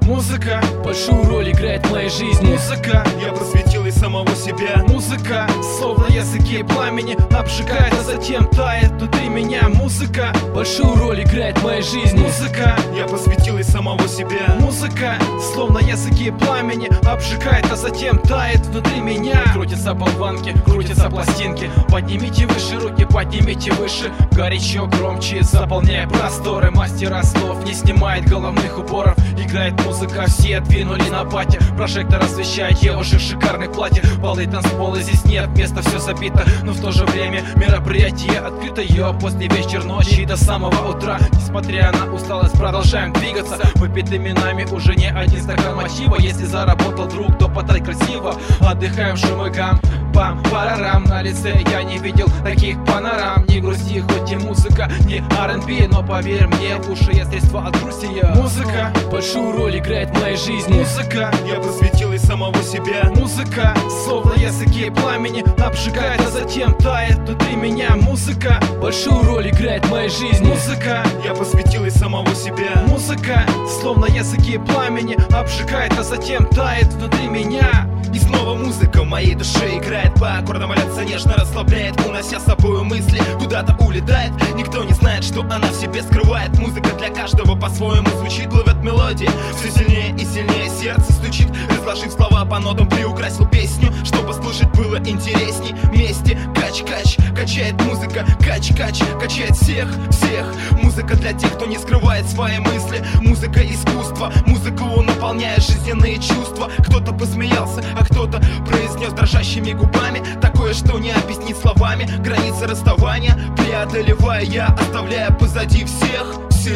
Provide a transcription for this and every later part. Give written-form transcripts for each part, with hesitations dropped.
Музыка большую роль играет в моей жизни. Музыка, я просветил из самого себя. Музыка, словно языки пламени, обжигает, а затем тает внутри меня. Музыка большую роль играет в моей жизни. Музыка, я просветил из самого себя. Музыка, словно языки пламени, обжигает, а затем тает внутри меня. Крутятся болванки, крутятся пластинки. Поднимите выше руки, поднимите выше. Горячо, громче, заполняя просторы. Мастера слов не снимает головных уборов. Играет музыка, все двинули на пати. Прожектор освещает девушек в шикарных платьях. Полы танцпола, здесь нет места, все забито. Но в то же время мероприятие открыто. После вечер, ночи до самого утра. Несмотря на усталость, продолжаем двигаться. Выпитыми нами уже не один стакан мотива. Если заработал друг, то потрать красиво. Отдыхаем, шум и гам, пам-парарам. На лице я не видел таких панорам. Не грусти, хоть и музыка не R&B, но поверь мне, лучшее средство от грусти. Музыка большую роль играет в моей жизни. Музыка, я просветил из самого себя. Музыка, словно языки пламени, обжигает, а затем тает внутри меня. Музыка большую роль играет в моей жизни. Музыка, я просветил из самого себя. Музыка, словно языки пламени, обжигает, а затем тает внутри меня. И снова музыка в моей душе играет. По аккордам молятся, нежно расслабляет, унося с собой мысли, куда-то улетает. Никто не знает, что она в себе скрывает. Музыка для каждого по-своему звучит, ловят мелодии. Все сильнее и сильнее сердце стучит. Разложив слова по нотам, приукрасил песню, чтобы слушать было интересней. Вместе кач-кач, качает музыка. Кач-кач, качает всех. Музыка для тех, кто не скрывает свои мысли. Музыка искусство, музыку наполняет жизненные чувства. Кто-то посмеялся, а кто-то произнес дрожащими губами такое, что не объяснить словами. Границы расставания преодолевая я, оставляя позади всех.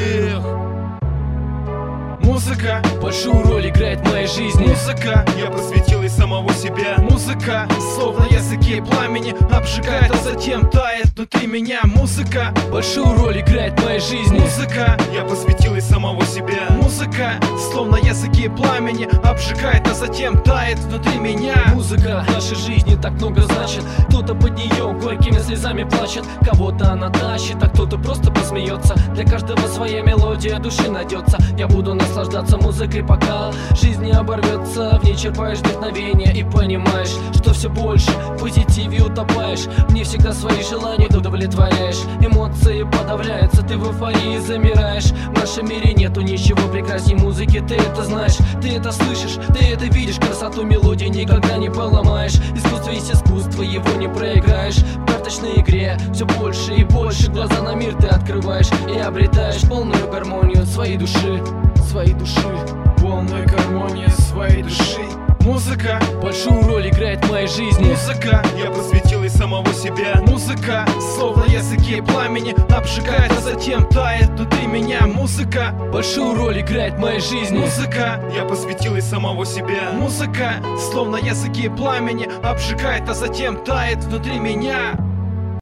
Музыка большую роль играет в моей жизни. Музыка, я просветил из самого себя. Музыка, словно языки пламени, обжигает, а затем тает внутри меня. Музыка большую роль играет в моей жизни. Музыка, я просветил из самого себя. Музыка, словно языки пламени, обжигает, а затем тает внутри меня. Музыка в нашей жизни так много значит. Кто-то под нее горькими слезами плачет, кого-то она тащит, а кто-то просто посмеется. Для каждого своя мелодия души найдется. Я буду наслаждаться музыкой, пока жизнь не оборвется. В ней черпаешь вдохновение и понимаешь, что все больше в позитиве утопаешь. Мне всегда свои желания удовлетворяешь. Эмоции подавляются, ты в эйфории замираешь. В нашем мире нету ничего прекрасней музыки, ты это знаешь, ты это слышишь, ты это видишь. Красоту мелодии никогда не поломаешь. Искусство есть искусство, его не проиграешь. В карточной игре все больше и больше. Глаза на мир ты открываешь и обретаешь полную гармонию своей души. Полную гармонию своей души. Музыка большую роль играет в моей жизни. Музыка, я просветил из самого себя. Музыка, словно языки пламени, обжигает, а затем тает внутри меня. Музыка большую роль играет в моей жизни. Музыка, я просветил из самого себя. Музыка, словно языки пламени, обжигает, а затем тает внутри меня.